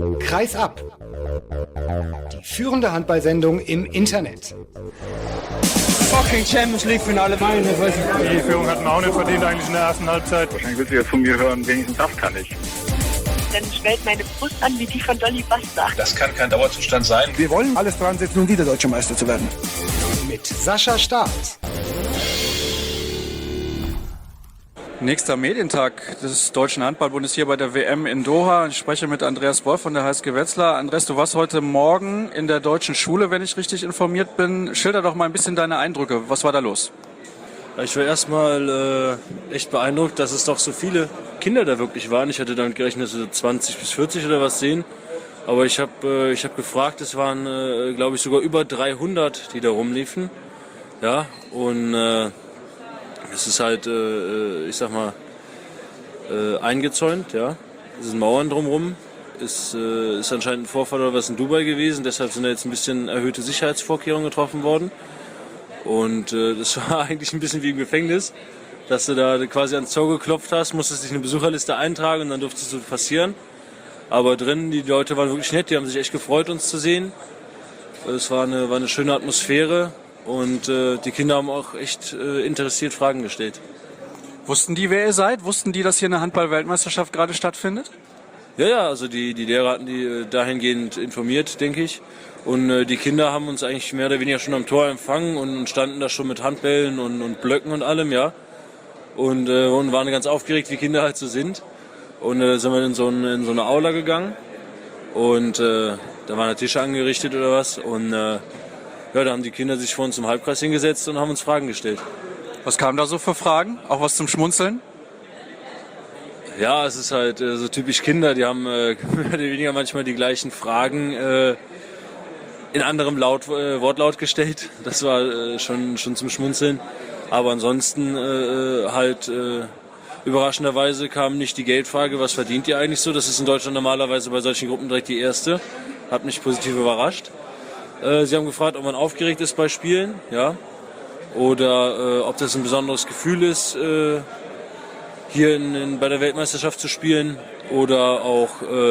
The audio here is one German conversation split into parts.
Kreis ab. Die führende Handballsendung im Internet. Fucking Champions League Finale, meine Fresse. Die Führung hatten wir auch nicht verdient eigentlich in der ersten Halbzeit. Wahrscheinlich willst du ja von mir hören, wenigstens das kann ich. Dann schwellt meine Brust an wie die von Dolly Buster. Das kann kein Dauerzustand sein. Wir wollen alles dran setzen, um wieder Deutscher Meister zu werden. Mit Sascha Staat. Nächster Medientag des Deutschen Handballbundes hier bei der WM in Doha. Ich spreche mit Andreas Wolf von der HSG Wetzlar. Andreas, du warst heute Morgen in der deutschen Schule, wenn ich richtig informiert bin. Schilder doch mal ein bisschen deine Eindrücke. Was war da los? Ich war erstmal echt beeindruckt, dass es doch so viele Kinder da wirklich waren. Ich hatte damit gerechnet, so 20 bis 40 oder was sehen. Aber ich hab gefragt, es waren, glaube ich, sogar über 300, die da rumliefen. Ja, und es ist halt, ich sag mal, eingezäunt, ja. Es sind Mauern drumherum. Es ist anscheinend ein Vorfall oder was in Dubai gewesen. Deshalb sind da jetzt ein bisschen erhöhte Sicherheitsvorkehrungen getroffen worden. Und das war eigentlich ein bisschen wie im Gefängnis, dass du da quasi ans Tor geklopft hast, musstest dich in eine Besucherliste eintragen und dann durftest du passieren. Aber drinnen, die Leute waren wirklich nett, die haben sich echt gefreut, uns zu sehen. Es war eine schöne Atmosphäre. Und die Kinder haben auch echt interessiert Fragen gestellt. Wussten die, wer ihr seid? Wussten die, dass hier eine Handball-Weltmeisterschaft gerade stattfindet? Ja, also die Lehrer hatten die dahingehend informiert, denke ich. Und die Kinder haben uns eigentlich mehr oder weniger schon am Tor empfangen und standen da schon mit Handbällen und Blöcken und allem, ja. Und waren ganz aufgeregt, wie Kinder halt so sind. Und sind wir in so eine Aula gegangen. Und da waren da Tische angerichtet oder was. Und ja, da haben die Kinder sich vor uns im Halbkreis hingesetzt und haben uns Fragen gestellt. Was kamen da so für Fragen? Auch was zum Schmunzeln? Ja, es ist halt so typisch Kinder. Die haben mehr oder weniger manchmal die gleichen Fragen in anderem Wortlaut gestellt. Das war schon zum Schmunzeln. Aber ansonsten überraschenderweise kam nicht die Geldfrage, was verdient ihr eigentlich so? Das ist in Deutschland normalerweise bei solchen Gruppen direkt die erste. Hat mich positiv überrascht. Sie haben gefragt, ob man aufgeregt ist bei Spielen, ja, oder ob das ein besonderes Gefühl ist, hier bei der Weltmeisterschaft zu spielen, oder auch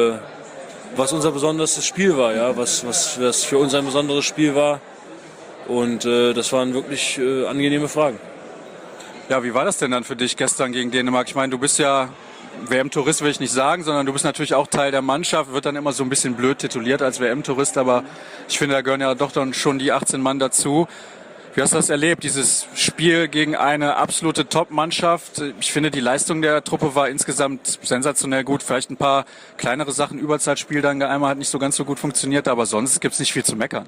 was unser besonderes Spiel war, ja, was für uns ein besonderes Spiel war. Und das waren wirklich angenehme Fragen. Ja, wie war das denn dann für dich gestern gegen Dänemark? Ich meine, du bist ja WM-Tourist, will ich nicht sagen, sondern du bist natürlich auch Teil der Mannschaft, wird dann immer so ein bisschen blöd tituliert als WM-Tourist, aber ich finde, da gehören ja doch dann schon die 18 Mann dazu. Wie hast du das erlebt, dieses Spiel gegen eine absolute Top-Mannschaft? Ich finde, die Leistung der Truppe war insgesamt sensationell gut. Vielleicht ein paar kleinere Sachen, Überzeitspiel dann einmal hat nicht so ganz so gut funktioniert, aber sonst gibt es nicht viel zu meckern.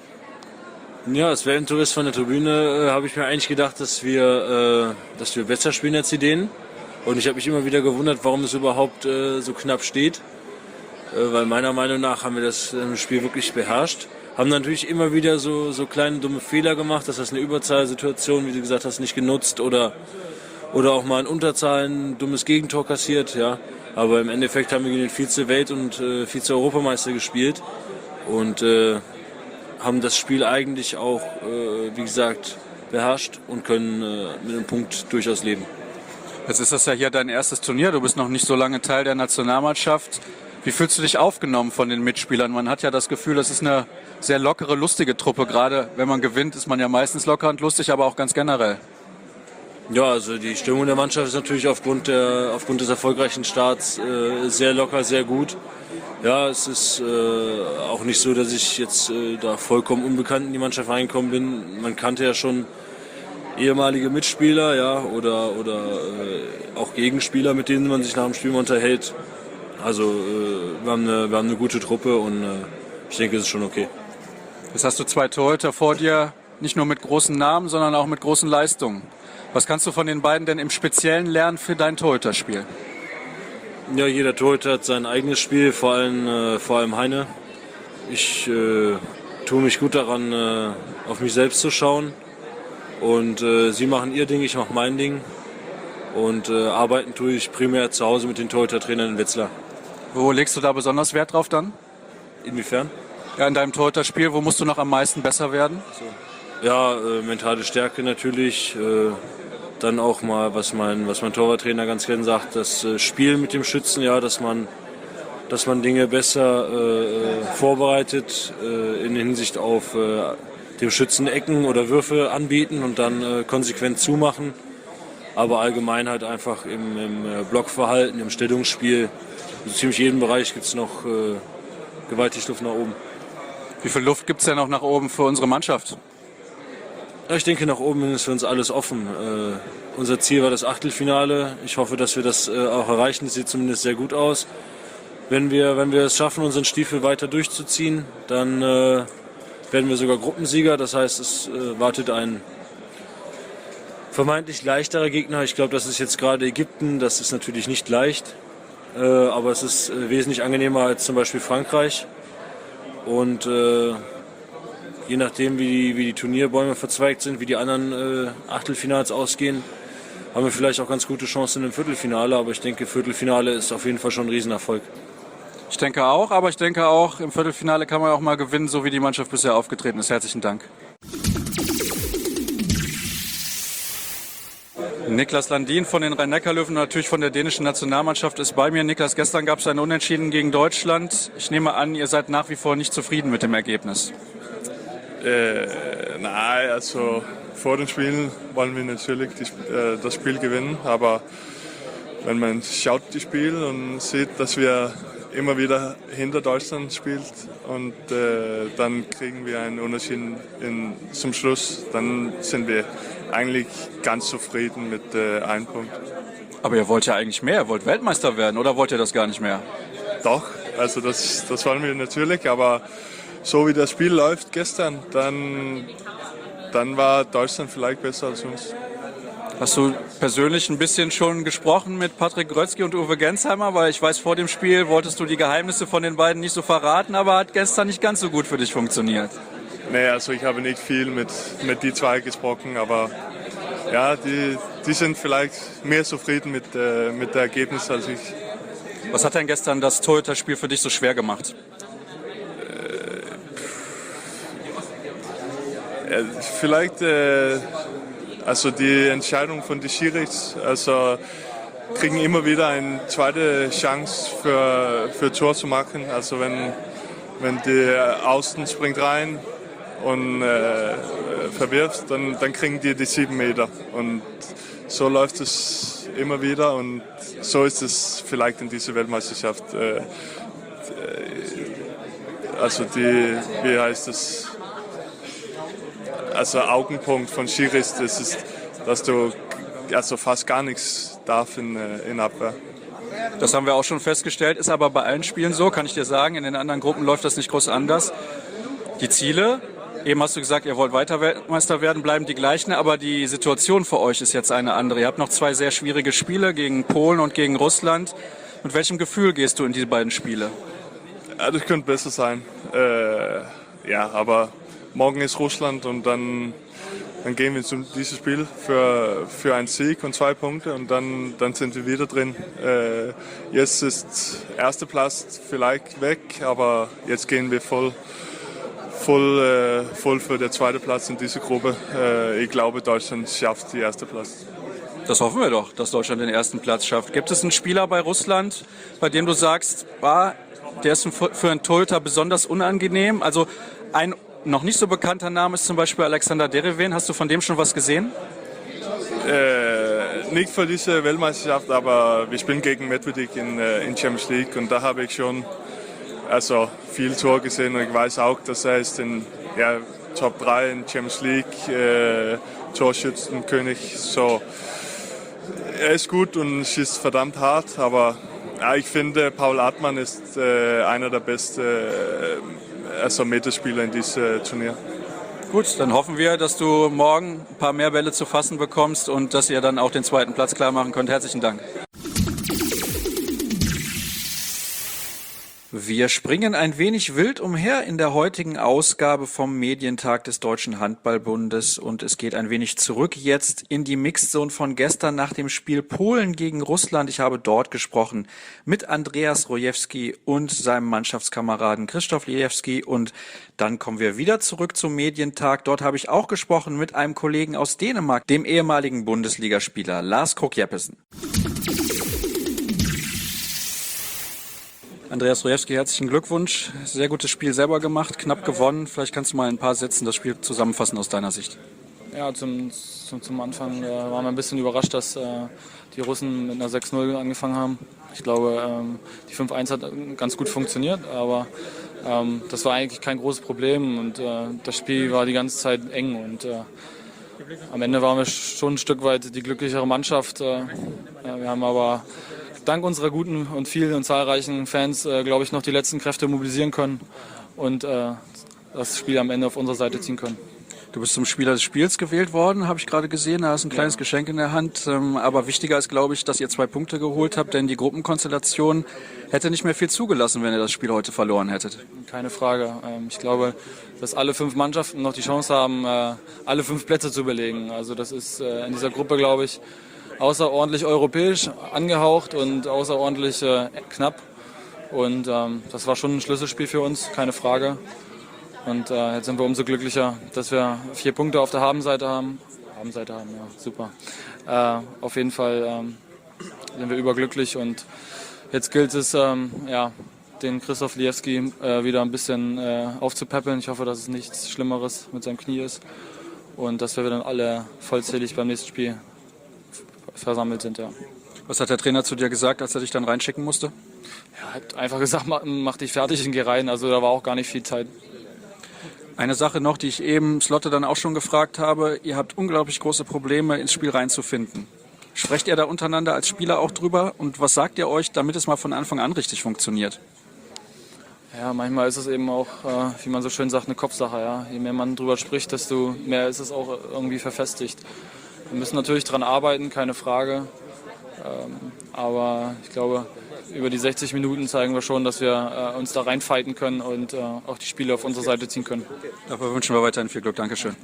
Ja, als WM-Tourist von der Tribüne habe ich mir eigentlich gedacht, dass wir besser spielen als die Dänen. Und ich habe mich immer wieder gewundert, warum es überhaupt so knapp steht. Weil meiner Meinung nach haben wir das Spiel wirklich beherrscht. Haben natürlich immer wieder so kleine dumme Fehler gemacht. Das heißt, eine Überzahlsituation, wie du gesagt hast, nicht genutzt. Oder auch mal in Unterzahlen ein dummes Gegentor kassiert. Ja. Aber im Endeffekt haben wir gegen den Vize-Welt- und Vize-Europameister gespielt. Und haben das Spiel eigentlich auch, wie gesagt, beherrscht und können mit einem Punkt durchaus leben. Jetzt ist das ja hier dein erstes Turnier, du bist noch nicht so lange Teil der Nationalmannschaft. Wie fühlst du dich aufgenommen von den Mitspielern? Man hat ja das Gefühl, das ist eine sehr lockere, lustige Truppe. Gerade wenn man gewinnt, ist man ja meistens locker und lustig, aber auch ganz generell. Ja, also die Stimmung der Mannschaft ist natürlich aufgrund des erfolgreichen Starts sehr locker, sehr gut. Ja, es ist auch nicht so, dass ich jetzt da vollkommen unbekannt in die Mannschaft reingekommen bin. Man kannte ja schon ehemalige Mitspieler, ja, oder auch Gegenspieler, mit denen man sich nach dem Spiel unterhält. Also wir haben eine gute Truppe und ich denke, es ist schon okay. Jetzt hast du 2 Torhüter vor dir, nicht nur mit großen Namen, sondern auch mit großen Leistungen. Was kannst du von den beiden denn im Speziellen lernen für dein Torhüterspiel? Ja, jeder Torhüter hat sein eigenes Spiel, vor allem Heine. Ich tue mich gut daran, auf mich selbst zu schauen. Und sie machen ihr Ding, ich mache mein Ding. Und arbeiten tue ich primär zu Hause mit den Torhüter-Trainern in Wetzlar. Wo legst du da besonders Wert drauf dann? Inwiefern? Ja, in deinem Torhüterspiel, wo musst du noch am meisten besser werden? So. Ja, mentale Stärke natürlich. Dann auch mal, was mein Torwarttrainer ganz gerne sagt, das Spiel mit dem Schützen, ja, dass man dass man Dinge besser vorbereitet in Hinsicht auf dem Schützen Ecken oder Würfe anbieten und dann konsequent zumachen. Aber allgemein halt einfach im Blockverhalten, im Stellungsspiel, in ziemlich jedem Bereich gibt es noch gewaltig Luft nach oben. Wie viel Luft gibt es denn noch nach oben für unsere Mannschaft? Ja, ich denke, nach oben ist für uns alles offen. Unser Ziel war das Achtelfinale. Ich hoffe, dass wir das auch erreichen. Das sieht zumindest sehr gut aus. Wenn wir es schaffen, unseren Stiefel weiter durchzuziehen, dann werden wir sogar Gruppensieger. Das heißt, es wartet ein vermeintlich leichterer Gegner. Ich glaube, das ist jetzt gerade Ägypten. Das ist natürlich nicht leicht. Aber es ist wesentlich angenehmer als zum Beispiel Frankreich. Und je nachdem, wie die Turnierbäume verzweigt sind, wie die anderen Achtelfinals ausgehen, haben wir vielleicht auch ganz gute Chancen im Viertelfinale. Aber ich denke, Viertelfinale ist auf jeden Fall schon ein Riesenerfolg. Ich denke auch, aber ich denke auch, im Viertelfinale kann man auch mal gewinnen, so wie die Mannschaft bisher aufgetreten ist. Herzlichen Dank. Niklas Landin von den Rhein-Neckar-Löwen und natürlich von der dänischen Nationalmannschaft ist bei mir. Niklas, gestern gab es ein Unentschieden gegen Deutschland. Ich nehme an, ihr seid nach wie vor nicht zufrieden mit dem Ergebnis. Nein, also vor den Spielen wollen wir natürlich das Spiel gewinnen, aber wenn man schaut das Spiel und sieht, dass wir immer wieder hinter Deutschland spielt und dann kriegen wir einen Unentschieden zum Schluss, dann sind wir eigentlich ganz zufrieden mit einem Punkt. Aber ihr wollt ja eigentlich mehr, ihr wollt Weltmeister werden, oder wollt ihr das gar nicht mehr? Doch, also das wollen wir natürlich, aber so wie das Spiel läuft gestern, dann war Deutschland vielleicht besser als uns. Hast du persönlich ein bisschen schon gesprochen mit Patrick Grötzky und Uwe Gensheimer? Weil ich weiß, vor dem Spiel wolltest du die Geheimnisse von den beiden nicht so verraten, aber hat gestern nicht ganz so gut für dich funktioniert. Nee, also ich habe nicht viel mit die zwei gesprochen, aber ja, die sind vielleicht mehr zufrieden mit der Ergebnis als ich. Was hat denn gestern das Torhüter-Spiel für dich so schwer gemacht? Vielleicht also die Entscheidung von den Schiris, also kriegen immer wieder eine zweite Chance für Tor zu machen. Also wenn der Außen springt rein und verwirft, dann kriegen die 7 Meter. Und so läuft es immer wieder und so ist es vielleicht in dieser Weltmeisterschaft. Also wie heißt es? Also Augenpunkt von Schiris, das ist, dass du also fast gar nichts darfst in Abwehr. Das haben wir auch schon festgestellt, ist aber bei allen Spielen so, kann ich dir sagen. In den anderen Gruppen läuft das nicht groß anders. Die Ziele, eben hast du gesagt, ihr wollt weiter Weltmeister werden, bleiben die gleichen, aber die Situation für euch ist jetzt eine andere. Ihr habt noch 2 sehr schwierige Spiele gegen Polen und gegen Russland. Mit welchem Gefühl gehst du in diese beiden Spiele? Ja, das könnte besser sein. Ja, aber morgen ist Russland und dann gehen wir zu diesem Spiel für einen Sieg und 2 Punkte und dann sind wir wieder drin. Jetzt ist erster Platz vielleicht weg, aber jetzt gehen wir voll für den zweiten Platz in dieser Gruppe. Ich glaube, Deutschland schafft den ersten Platz. Das hoffen wir doch, dass Deutschland den ersten Platz schafft. Gibt es einen Spieler bei Russland, bei dem du sagst, der ist für einen Torhüter besonders unangenehm? Also ein noch nicht so bekannter Name ist zum Beispiel Alexander Derevin. Hast du von dem schon was gesehen? Nicht für diese Weltmeisterschaft, aber wir spielen gegen Medvedev in Champions League und da habe ich schon viel Tor gesehen und ich weiß auch, dass er ist in Top 3 in Champions League, Torschützenkönig. So, er ist gut und schießt verdammt hart, aber ich finde, Paul Artmann ist einer der besten Meterspieler in diesem Turnier. Gut, dann hoffen wir, dass du morgen ein paar mehr Bälle zu fassen bekommst und dass ihr dann auch den zweiten Platz klar machen könnt. Herzlichen Dank. Wir springen ein wenig wild umher in der heutigen Ausgabe vom Medientag des Deutschen Handballbundes und es geht ein wenig zurück jetzt in die Mixed Zone von gestern nach dem Spiel Polen gegen Russland. Ich habe dort gesprochen mit Andreas Rojewski und seinem Mannschaftskameraden Krzysztof Liejewski und dann kommen wir wieder zurück zum Medientag. Dort habe ich auch gesprochen mit einem Kollegen aus Dänemark, dem ehemaligen Bundesligaspieler Lars Krogh Jeppesen. Andreas Rojewski, herzlichen Glückwunsch. Sehr gutes Spiel selber gemacht, knapp gewonnen. Vielleicht kannst du mal in ein paar Sätzen das Spiel zusammenfassen aus deiner Sicht. Ja, zum Anfang waren wir ein bisschen überrascht, dass die Russen mit einer 6-0 angefangen haben. Ich glaube, die 5-1 hat ganz gut funktioniert, aber das war eigentlich kein großes Problem und das Spiel war die ganze Zeit eng und am Ende waren wir schon ein Stück weit die glücklichere Mannschaft. Wir haben aber dank unserer guten und vielen und zahlreichen Fans, glaube ich, noch die letzten Kräfte mobilisieren können und das Spiel am Ende auf unserer Seite ziehen können. Du bist zum Spieler des Spiels gewählt worden, habe ich gerade gesehen. Da hast du ein kleines Geschenk in der Hand. Aber wichtiger ist, glaube ich, dass ihr 2 Punkte geholt habt, denn die Gruppenkonstellation hätte nicht mehr viel zugelassen, wenn ihr das Spiel heute verloren hättet. Keine Frage. Ich glaube, dass alle 5 Mannschaften noch die Chance haben, alle 5 Plätze zu belegen. Also das ist in dieser Gruppe, glaube ich, außerordentlich europäisch angehaucht und außerordentlich knapp. Und das war schon ein Schlüsselspiel für uns, keine Frage. Und jetzt sind wir umso glücklicher, dass wir 4 Punkte auf der Habenseite haben. Habenseite haben, ja, super. Auf jeden Fall sind wir überglücklich und jetzt gilt es, den Christoph Liewski wieder ein bisschen aufzupäppeln. Ich hoffe, dass es nichts Schlimmeres mit seinem Knie ist und dass wir dann alle vollzählig beim nächsten Spiel versammelt sind. Ja. Was hat der Trainer zu dir gesagt, als er dich dann reinschicken musste? Er hat einfach gesagt, mach dich fertig und geh rein. Also da war auch gar nicht viel Zeit. Eine Sache noch, die ich eben Slotte dann auch schon gefragt habe. Ihr habt unglaublich große Probleme, ins Spiel reinzufinden. Sprecht ihr da untereinander als Spieler auch drüber? Und was sagt ihr euch, damit es mal von Anfang an richtig funktioniert? Ja, manchmal ist es eben auch, wie man so schön sagt, eine Kopfsache. Ja? Je mehr man drüber spricht, desto mehr ist es auch irgendwie verfestigt. Wir müssen natürlich dran arbeiten, keine Frage. Aber ich glaube, über die 60 Minuten zeigen wir schon, dass wir uns da reinfighten können und auch die Spiele auf unsere Seite ziehen können. Dafür wünschen wir weiterhin viel Glück. Dankeschön.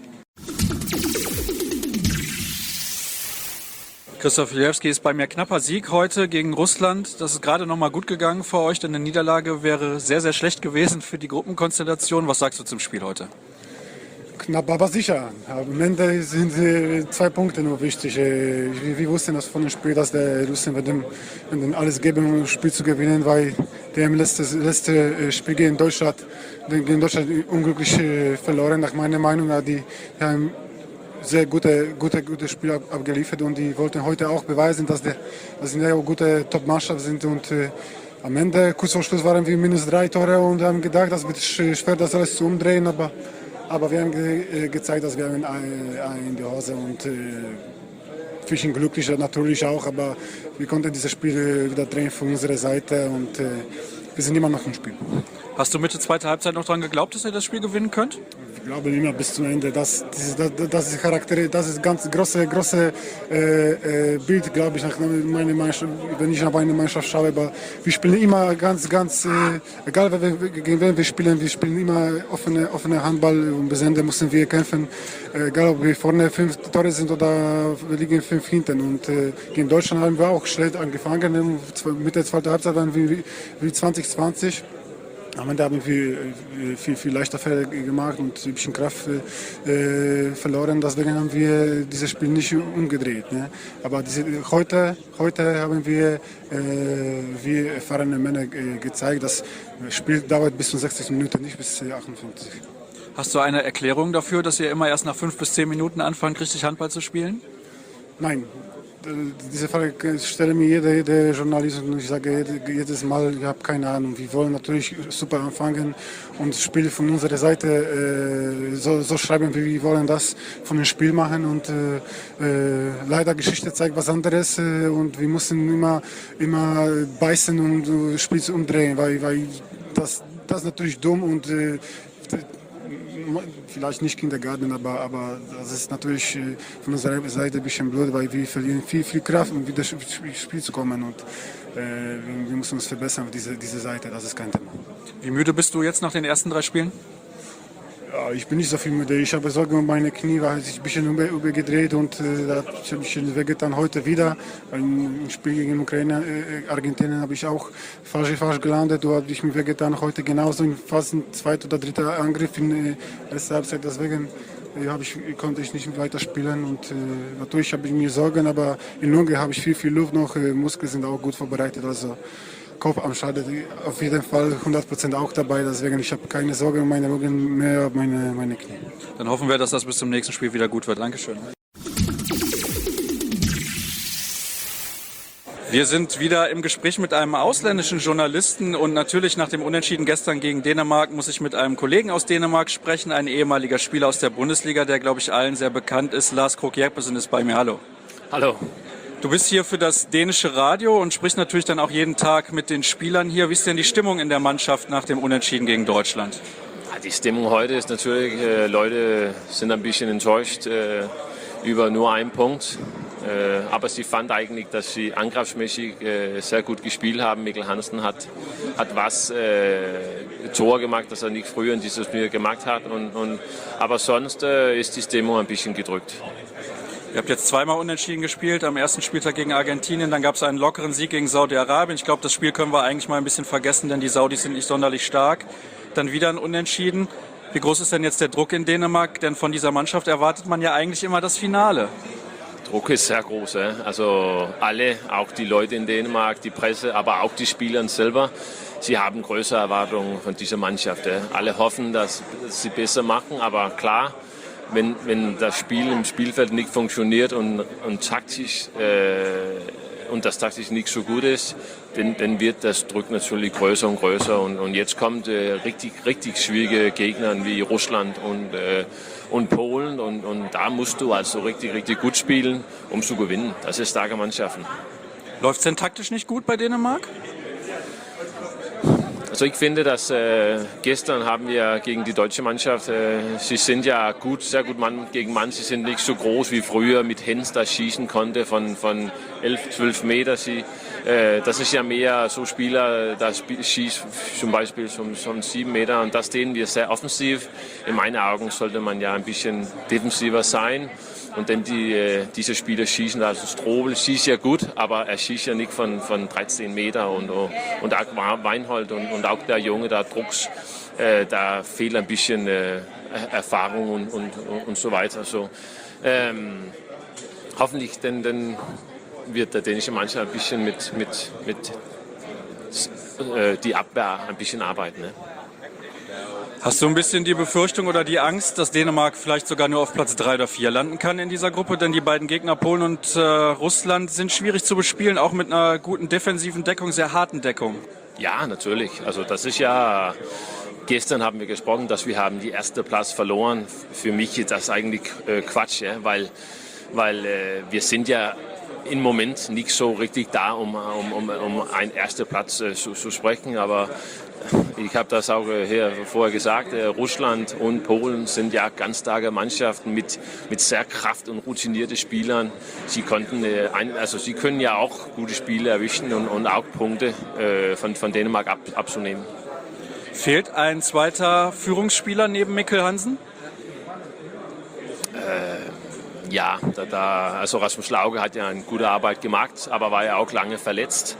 Christoph Liewski ist bei mir. Knapper Sieg heute gegen Russland. Das ist gerade noch mal gut gegangen für euch, denn eine Niederlage wäre sehr, sehr schlecht gewesen für die Gruppenkonstellation. Was sagst du zum Spiel heute? Knapp, aber sicher. Am Ende sind 2 Punkte nur wichtig. Wir wussten das von dem Spiel, dass der Russen werden alles geben, um das Spiel zu gewinnen, weil die haben letzte Spiel gegen Deutschland unglücklich verloren, nach meiner Meinung. Die haben sehr gute Spiel abgeliefert und die wollten heute auch beweisen, dass sie eine gute Top-Mannschaft sind und am Ende, kurz vor Schluss, waren wir -3 Tore und haben gedacht, das wird schwer, das alles zu umdrehen, aber wir haben gezeigt, dass wir ein in die Hose und wir sind glücklich natürlich auch, aber wir konnten dieses Spiel wieder drehen von unserer Seite und wir sind immer noch im Spiel. Hast du Mitte zweiter Halbzeit noch daran geglaubt, dass ihr das Spiel gewinnen könnt? Ich glaube immer bis zum Ende. Das ist Charakter, das ist ganz große Bild, glaube ich, nach meiner Mannschaft, wenn ich nach meiner Mannschaft schaue. Aber wir spielen immer ganz, egal gegen wen wir spielen immer offene Handball und bis Ende müssen wir kämpfen. Egal ob wir vorne 5 Tore sind oder wir liegen 5 hinten. Und gegen Deutschland haben wir auch schlecht angefangen. Mitte zweiter Halbzeit waren wir wie 2020. Am Ende haben wir viel leichter Fehler gemacht und ein bisschen Kraft verloren. Deswegen haben wir dieses Spiel nicht umgedreht. Ne? Aber heute haben wir erfahrene Männer gezeigt, dass das Spiel dauert bis zu 60 Minuten, nicht bis 58. Hast du eine Erklärung dafür, dass ihr immer erst nach 5 bis 10 Minuten anfangt, richtig Handball zu spielen? Nein. Diese Frage stelle mir jeder Journalist und ich sage jedes Mal, ich habe keine Ahnung. Wir wollen natürlich super anfangen und das Spiel von unserer Seite so schreiben, wie wir wollen das von dem Spiel machen und leider Geschichte zeigt was anderes und wir müssen immer beißen und das Spiel umdrehen, weil das ist natürlich dumm und vielleicht nicht Kindergarten, aber das ist natürlich von unserer Seite ein bisschen blöd, weil wir verlieren viel Kraft, um wieder ins Spiel zu kommen und wir müssen uns verbessern auf diese Seite, das ist kein Thema. Wie müde bist du jetzt nach den ersten 3 Spielen? Ja, ich bin nicht so viel müde. Ich habe Sorge um meine Knie, weil ich ein bisschen übergedreht und da habe ich ein bisschen wehgetan heute wieder. Im Spiel gegen Ukraine, Argentinien habe ich auch falsch gelandet. Da habe ich mir wehgetan. Heute genauso fast ein 2. oder 3. Angriff in der ersten Halbzeit. Deswegen konnte ich nicht weiter spielen und natürlich habe ich mir Sorgen, aber in Lunge habe ich viel Luft noch. Muskeln sind auch gut vorbereitet. Also Kopf am Schade auf jeden Fall 100% auch dabei. Deswegen ich habe keine Sorge um meine Rücken, mehr meine Knie. Dann hoffen wir, dass das bis zum nächsten Spiel wieder gut wird. Dankeschön. Wir sind wieder im Gespräch mit einem ausländischen Journalisten und natürlich nach dem Unentschieden gestern gegen Dänemark muss ich mit einem Kollegen aus Dänemark sprechen, ein ehemaliger Spieler aus der Bundesliga, der, glaube ich, allen sehr bekannt ist. Lars Krogh Jeppesen ist bei mir. Hallo. Hallo. Du bist hier für das dänische Radio und sprichst natürlich dann auch jeden Tag mit den Spielern hier. Wie ist denn die Stimmung in der Mannschaft nach dem Unentschieden gegen Deutschland? Die Stimmung heute ist natürlich, Leute sind ein bisschen enttäuscht über nur einen Punkt. Aber sie fand eigentlich, dass sie angriffsmäßig sehr gut gespielt haben. Mikkel Hansen hat was Tor gemacht, das er nicht früher in dieses Spiel gemacht hat. Aber sonst ist die Stimmung ein bisschen gedrückt. Ihr habt jetzt zweimal unentschieden gespielt, am ersten Spieltag gegen Argentinien, dann gab es einen lockeren Sieg gegen Saudi-Arabien. Ich glaube, das Spiel können wir eigentlich mal ein bisschen vergessen, denn die Saudis sind nicht sonderlich stark. Dann wieder ein Unentschieden. Wie groß ist denn jetzt der Druck in Dänemark? Denn von dieser Mannschaft erwartet man ja eigentlich immer das Finale. Druck ist sehr groß. Also alle, auch die Leute in Dänemark, die Presse, aber auch die Spieler selber, sie haben größere Erwartungen von dieser Mannschaft. Alle hoffen, dass sie besser machen, aber klar, wenn das Spiel im Spielfeld nicht funktioniert und taktisch und das taktisch nicht so gut ist, dann wird das Druck natürlich größer und größer. Und jetzt kommt richtig schwierige Gegner wie Russland und Polen. Und da musst du also richtig gut spielen, um zu gewinnen. Das ist starke Mannschaften. Läuft es denn taktisch nicht gut bei Dänemark? Also ich finde, dass gestern haben wir gegen die deutsche Mannschaft, sie sind ja sehr gut Mann gegen Mann, sie sind nicht so groß wie früher mit Hens, das schießen konnte von 11, 12 Meter. Das ist ja mehr so Spieler, das schießt zum Beispiel schon 7 Meter und das sehen wir sehr offensiv. In meinen Augen sollte man ja ein bisschen defensiver sein. Und dann diese Spieler schießen, also Strobel schießt ja gut, aber er schießt ja nicht von 13 Meter und auch Weinhold und auch der Junge, der Drucks, da fehlt ein bisschen Erfahrung und so weiter. So, hoffentlich dann wird der dänische Mannschaft ein bisschen mit die Abwehr ein bisschen arbeiten. Ne? Hast du ein bisschen die Befürchtung oder die Angst, dass Dänemark vielleicht sogar nur auf Platz 3 oder 4 landen kann in dieser Gruppe? Denn die beiden Gegner Polen und Russland sind schwierig zu bespielen, auch mit einer guten defensiven Deckung, sehr harten Deckung. Ja, natürlich. Also das ist ja, gestern haben wir gesprochen, dass wir haben die erste Platz verloren. Für mich ist das eigentlich Quatsch, ja? weil wir sind ja im Moment nicht so richtig da, um einen ersten Platz zu sprechen, aber ich habe das auch vorher gesagt, Russland und Polen sind ja ganz starke Mannschaften mit sehr kraft- und routinierten Spielern. Sie können ja auch gute Spiele erwischen und auch Punkte von Dänemark abzunehmen. Fehlt ein zweiter Führungsspieler neben Mikkel Hansen? Ja, also Rasmus Lauge hat ja eine gute Arbeit gemacht, aber war ja auch lange verletzt.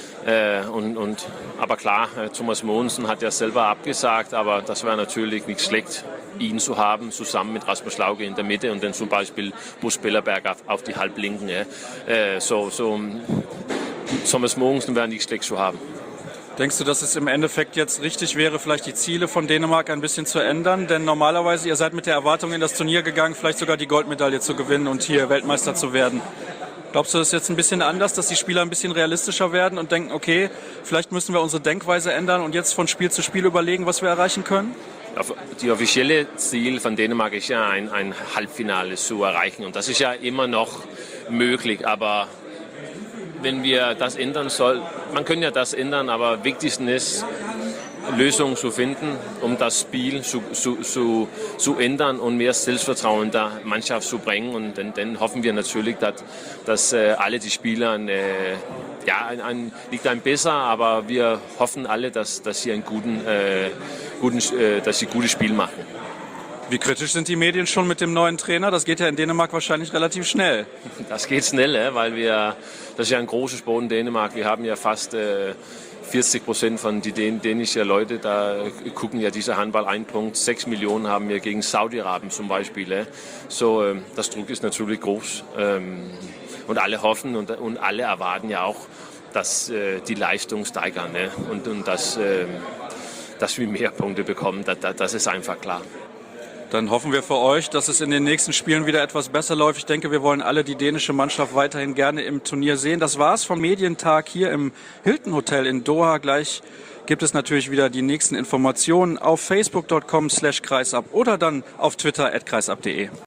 Aber klar, Thomas Mogensen hat ja selber abgesagt, aber das wäre natürlich nicht schlecht, ihn zu haben, zusammen mit Rasmus Lauge in der Mitte und dann zum Beispiel Bus Bellerberg auf die Halblinken. Thomas Mogensen wäre nicht schlecht zu haben. Denkst du, dass es im Endeffekt jetzt richtig wäre, vielleicht die Ziele von Dänemark ein bisschen zu ändern? Denn normalerweise, ihr seid mit der Erwartung in das Turnier gegangen, vielleicht sogar die Goldmedaille zu gewinnen und hier Weltmeister zu werden. Glaubst du, das ist jetzt ein bisschen anders, dass die Spieler ein bisschen realistischer werden und denken, okay, vielleicht müssen wir unsere Denkweise ändern und jetzt von Spiel zu Spiel überlegen, was wir erreichen können? Die offizielle Ziel von Dänemark ist ja ein Halbfinale zu erreichen und das ist ja immer noch möglich, aber wenn wir das ändern sollen, man kann ja das ändern, aber wichtigsten ist, Lösungen zu finden, um das Spiel zu ändern und mehr Selbstvertrauen der Mannschaft zu bringen. Und dann hoffen wir natürlich, dass alle die Spieler nicht ein besser, aber wir hoffen alle, dass sie ein gutes Spiel machen. Wie kritisch sind die Medien schon mit dem neuen Trainer? Das geht ja in Dänemark wahrscheinlich relativ schnell. Das geht schnell, weil das ist ja ein großer Sport in Dänemark. Wir haben ja fast 40% von den dänischen Leuten, da gucken ja diese Handball 1,6 Millionen haben wir gegen Saudi-Arabien zum Beispiel. So, das Druck ist natürlich groß. Und alle hoffen und alle erwarten ja auch, dass die Leistung steigern, ne? und dass wir mehr Punkte bekommen. Das ist einfach klar. Dann hoffen wir für euch, dass es in den nächsten Spielen wieder etwas besser läuft. Ich denke, wir wollen alle die dänische Mannschaft weiterhin gerne im Turnier sehen. Das war's vom Medientag hier im Hilton Hotel in Doha. Gleich gibt es natürlich wieder die nächsten Informationen auf facebook.com/kreisab oder dann auf Twitter @kreisab.de.